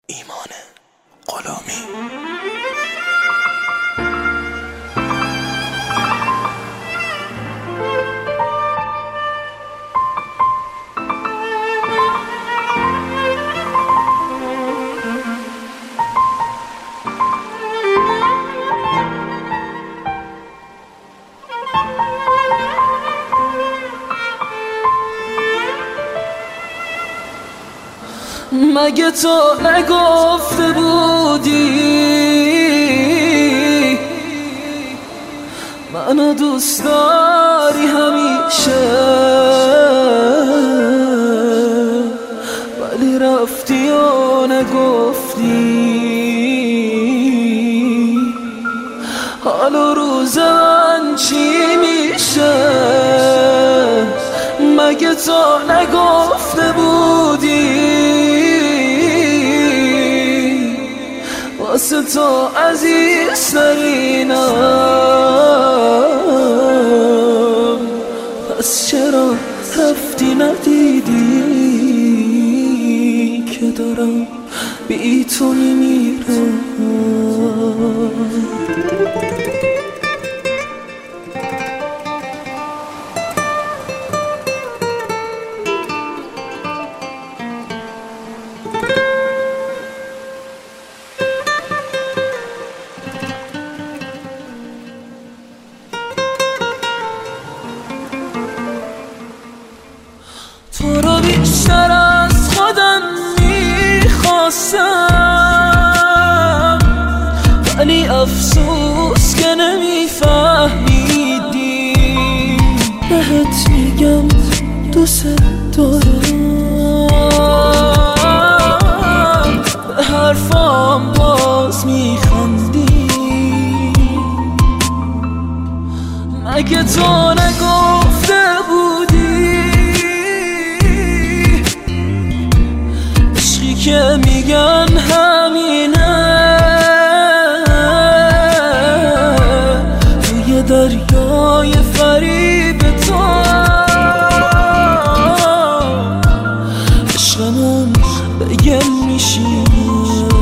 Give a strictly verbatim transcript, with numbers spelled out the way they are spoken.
ایمان غلامی. مگه تو نگفته بودی منو دوست داری همیشه، ولی رفتی و نگفتی حال و روز من چی میشه. مگه تو نگفته بودی واسه تو عزیزترینم، پس چرا رفتی ندیدی که دارم بی تو میمیرم. تو رو بیشتر از خودم میخواستم، ولی افسوس که نمیفهمیدی. بهت میگم دوست دارم، به حرفام باز میخندی. مگه تو نگفته بودی که میگن همینه، توی دریای فریب تو عشق من به گل میشینه.